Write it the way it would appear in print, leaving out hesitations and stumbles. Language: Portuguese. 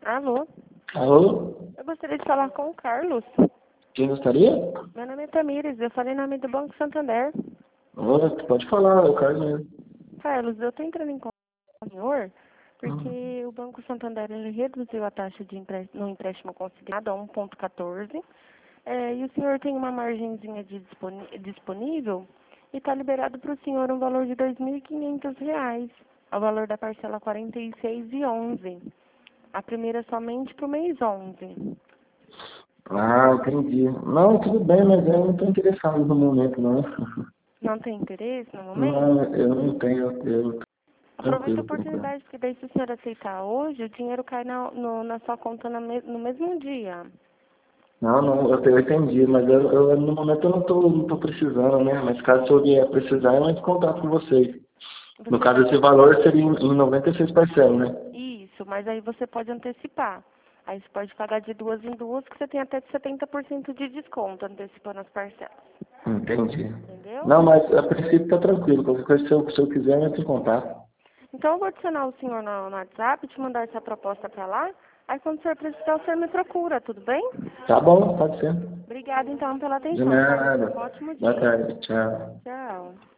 Alô? Alô? Eu gostaria de falar com o Carlos. Quem gostaria? Meu nome é Tamires, eu falei em nome do Banco Santander. Oi, pode falar, é o Carlos mesmo. Carlos, eu estou entrando em contato com o senhor Hum. porque o Banco Santander ele reduziu a taxa de no empréstimo consignado a 1,14 e o senhor tem uma margenzinha de disponível e está liberado para o senhor um valor de R$ 2.500, o valor da parcela 46,11. A primeira somente para o mês 11. Ah, entendi. Não, tudo bem, mas eu não estou interessado no momento, não. Não tem interesse no momento? Não, eu não tenho, eu tô Aproveita a tranquilo por enquanto. oportunidade, porque daí se o senhor aceitar hoje, o dinheiro cai na sua conta no mesmo dia. Não, não, eu entendi, mas no momento eu não tô precisando, né? Mas caso eu vier precisar, eu entro em contato com vocês. No Você caso, vai... esse valor seria em 96 parcelas, né? Isso, mas aí você pode antecipar. Aí você pode pagar de duas em duas, que você tem até 70% de desconto antecipando as parcelas. Entendi. Entendeu? Não, mas a princípio tá tranquilo. Qualquer coisa, se eu quiser, eu entro em contato. Então eu vou adicionar o senhor no WhatsApp, te mandar essa proposta pra lá. Aí quando o senhor precisar, o senhor me procura, tudo bem? Tá bom, pode ser. Obrigada então pela De atenção, Carlos. Um nada. ótimo Boa dia. tarde. Tchau. Tchau.